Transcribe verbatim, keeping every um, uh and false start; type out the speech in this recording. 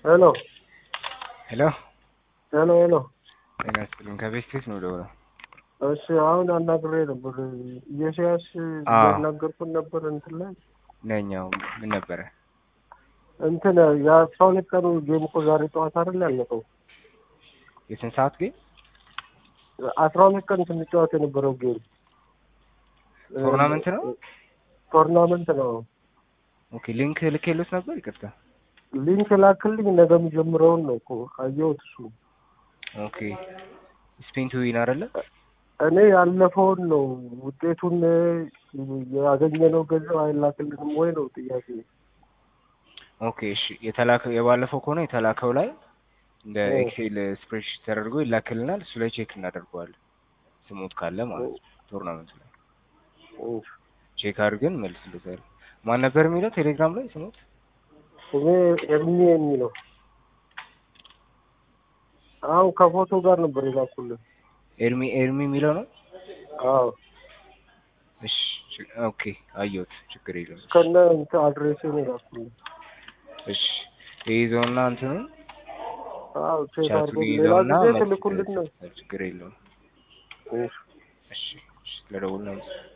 Hello. Hello? Hello, hello. Teka, yung kabistis mo daw. እሺ አሁን አናግሬ ነበር የሲያስ አዎ ያናገርኩት ነበር እንትን ላይ ነኛው ምን ነበረ እንትን የአስራ ሁለት ቀኑ ጌም እኮ ዛሬ ጠዋት አይደል ያለቀው? የስንት ሰዓት ጌም? አስራ ሁለት ቀን ስንጫወት የነበረው ጌም ቶርናመንት ነው? ቶርናመንት ነው። ኦኬ ሊንክ ልኬልዎት ነበር? ይቅርታ ሊንክ ላክልኝ ነገ የሚጀምረውን ነው እኮ አየሁት እሱ። ኦኬ ስፔን ቱ ዊን አይደለ? እኔ ያለፈውን ነው ውጤቱን ያገኘነው ገንዘብ አይላክልንም ወይ ነው ጥያቄ። ኦኬ እሺ የተላከው የባለፈው ከሆነ የተላከው ላይ እንደ ኤክሴል ስፕሬድሺት ተደርጎ ይላክልናል። እሱ ላይ ቼክ እናደርገዋለን ስሙት ካለ ማለት ነው። ቶርናመንት ላይ ቼክ አድርገን መልስልታል። ማን ነበር የሚለው ቴሌግራም ላይ ስሙት? እኔ ኤርሚ የሚለው አው ከፎቶ ጋር ነበር የላኩልን። ኤርሚ ኤርሚ የሚለው ነው? አዎ እሺ ኦኬ አየሁት። ችግር የለውም። ከነ እንትን አድሬስ ነው የላኩልን። እሺ ይዞና እንትኑ አው ቼክ ቻቱ አድርገን ሌላ ይዞና ጊዜ ትልኩልን ነው። ችግር የለውም። እሺ እሺ ለደውል ነው